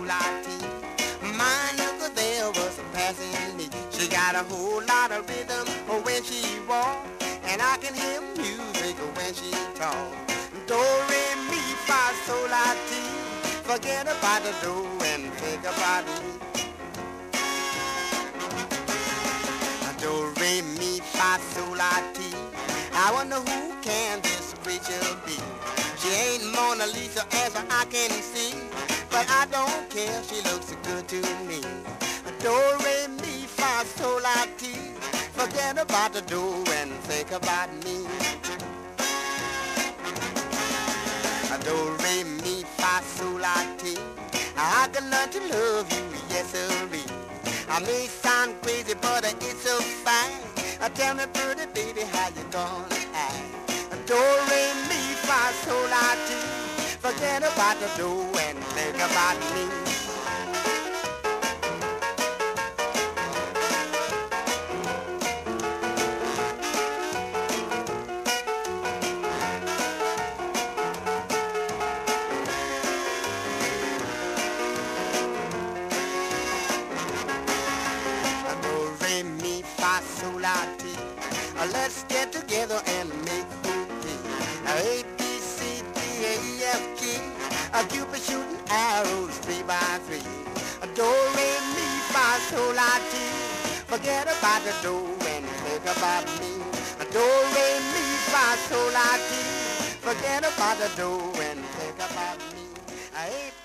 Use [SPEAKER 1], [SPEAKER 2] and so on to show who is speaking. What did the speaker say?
[SPEAKER 1] la, ti. My little there was passing me. She got a whole lot of rhythm when she walk, and I can hear music when she talk. Do, re, mi, fa, sol, la, ti. Forget about the do and think about me. Do, re, mi, fa, sol, la, ti. I wonder who can this creature be. She ain't Mona Lisa as I can see, but I don't care, she looks good to me. Do, re, mi, fa, sol, la, ti. Forget about the do and think about me. Do, re, mi, fa, sol, la, ti. I can learn to love you, yes sirree. I may sound crazy, but it's so fine. Tell me pretty baby, how you gonna act? Do, re, mi, fa, sol, la, ti. Forget about the do and think about me. Let's get together and make booty. A, B, C, D, E, F, G. Cupid shooting arrows 3 by 3. Do, re, mi, fa, sol, la, ti. Forget about the do and think about me. Do, re, mi, fa, sol, la, ti. Forget about the do and think about me.